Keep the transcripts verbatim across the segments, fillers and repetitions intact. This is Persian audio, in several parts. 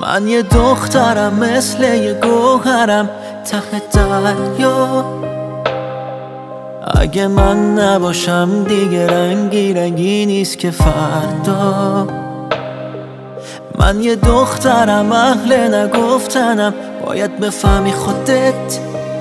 من یه دخترم مثل یه گوهرم ته دریا. اگه من نباشم دیگه رنگی رنگی نیست که فردا. من یه دخترم اهل نگفتنم، باید بفهمی خودت.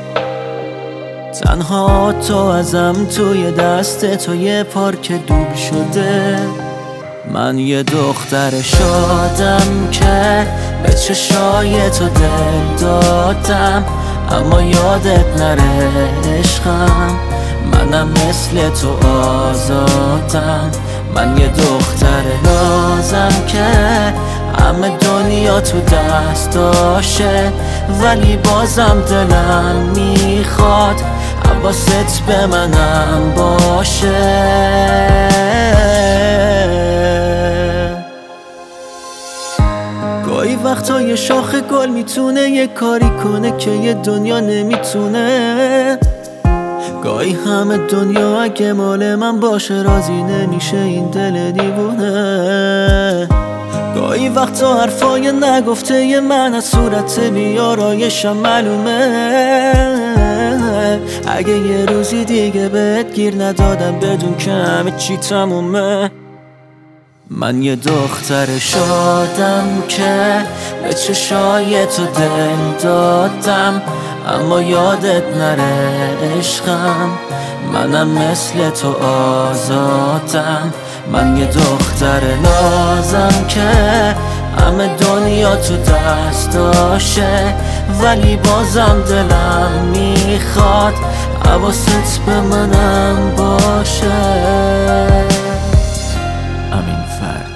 تنها تو ازم توی دست تو یه پارک دوب شده. من یه دختر شادم که به چشای تو دل دادم، اما یادت نره عشقم، منم مثل تو آزادم. من یه دختر نازم که همه دنیا تو دستاشه، ولی بازم دلم میخواد حواست به منم باشه. گاهی وقتا یه شاخ گل میتونه یه کاری کنه که یه دنیا نمیتونه. گاهی همه دنیا اگه مال من باشه راضی نمیشه این دل دیوونه. گاهی وقتا حرفای نگفته ی من از صورت بیارایشم معلومه. اگه یه روزی دیگه بهت گیر ندادم بدون که همه چی تمومه. من یه دختر شادم که به چشای تو دل دادم، اما یادت نره عشقم، منم مثل تو آزادم. من یه دختر نازم که همه دنیا تو دستاشه، ولی بازم دلم میخواد حواست به منم باشه. امین فرد.